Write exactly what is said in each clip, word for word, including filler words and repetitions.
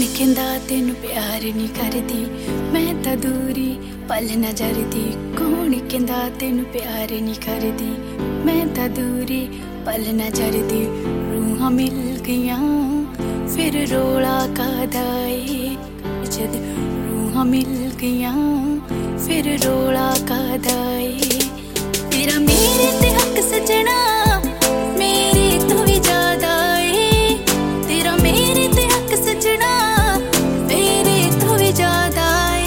कौन कहंदा तेनू प्यार नहीं करदी, मैं तां दूरी पल न जरदी। कौन कहंदा तेनू प्यार नहीं करदी, मैं तां दूरी पल न जरदी। रूहां मिल गईयां फिर रोला कादा ए, जद रूहां मिल गईयां फिर रोला कादा ए। तेरा मेरे ते हक सजना मेरे तो भी ज्यादा ए, तेरा मेरे ते हक सजना मेरे तो भी ज्यादा ए।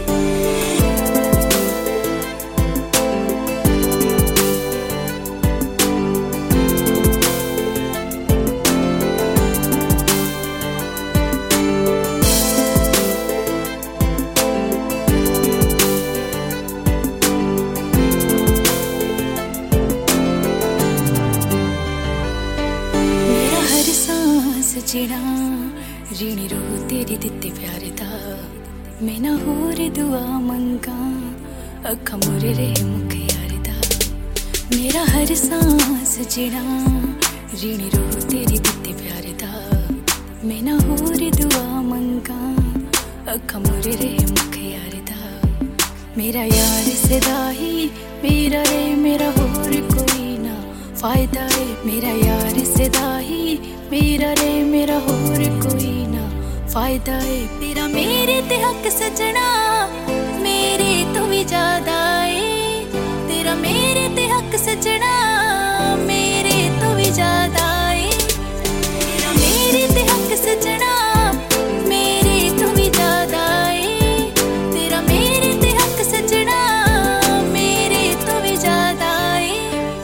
सजना ऋणी रो तेरी दित्ते प्यार दा, मैं ना होर दुआ मंगा अखा मुरे रहे मुख यार दा। मेरा हर सांस जीना ऋणी रो तेरी दित्ते प्यार दा, मैं ना होर दुआ मंगा अखा मुरे रहे मुख यार दा। मेरा यार सदा ही मेरा रे मेरा होर कोई ना फायदा है। मेरा यार सदा ही मेरा रे मेरा होर कोई ना फायदा है। तेरा मेरे ते हक सजना मेरे तो भी ज्यादा है, तेरा मेरे ते हक सजना मेरे तो भी ज्यादा है। तेरा मेरे ते हक सजना मेरे तो भी ज्यादा है, तेरा मेरे ते हक सजना मेरे तो भी ज्यादा है।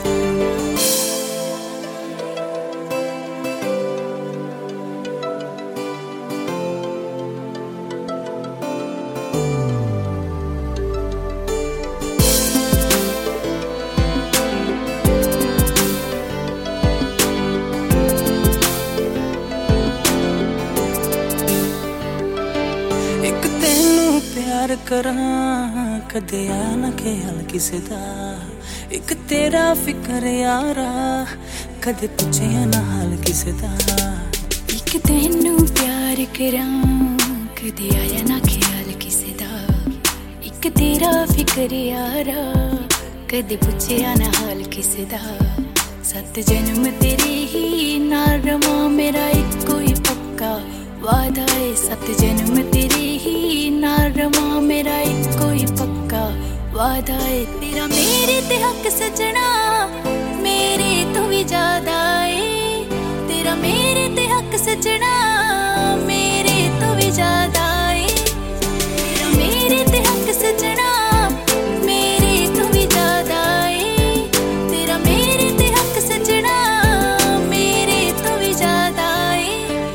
प्यार करां कदे आ ना ख्याल किसे दा, एक तेरा फिकर यारा कदे पुछया ना हाल किसे दा। एक तेनू प्यार करां कदे आया ना ख्याल किसे दा, एक तेरा फिकर यारा कदे पुछया ना हाल किसे दा। सत जन्म तेरे ही नाल रवां मेरा इक्को ही पक्का वादा है। सत जन्म तेरे ही नाल रवां मेरा इक्को ही पक्का वादा है। तेरा मेरे ते हक सजना मेरे तो भी ज्यादा है, तेरा मेरे ते हक सजना मेरे तो भी ज्यादा है। तेरा मेरे ते हक सजना मेरे तो भी ज्यादा है, तेरा मेरे ते हक सजना मेरे तो भी ज्यादा है।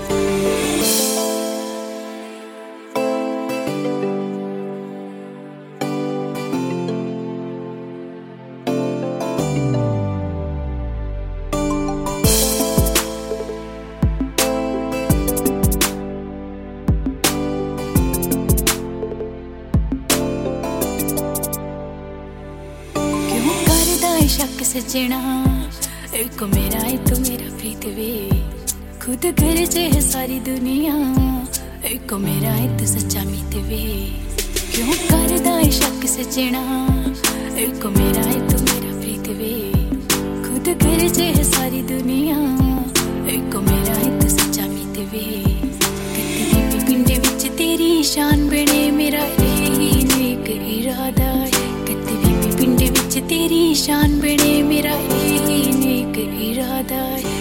शक सजना एक मेरा है तो मेरा प्रीत वे, खुद घर जे है सारी दुनिया एक मेरा है तो सच्चा मीत वे। क्यों करदा है शक सजना एक मेरा है तो मेरा प्रीत वे, खुद घर जे है सारी दुनिया एक मेरा है तो सच्चा मीत वे। कत्ती बीबी पिंडे विच तेरी शान बने मेरा यही नेक इरादा है। कत्ती बीबी पिंडे विच तेरी शान बने मेरा यही नेक इरादा है।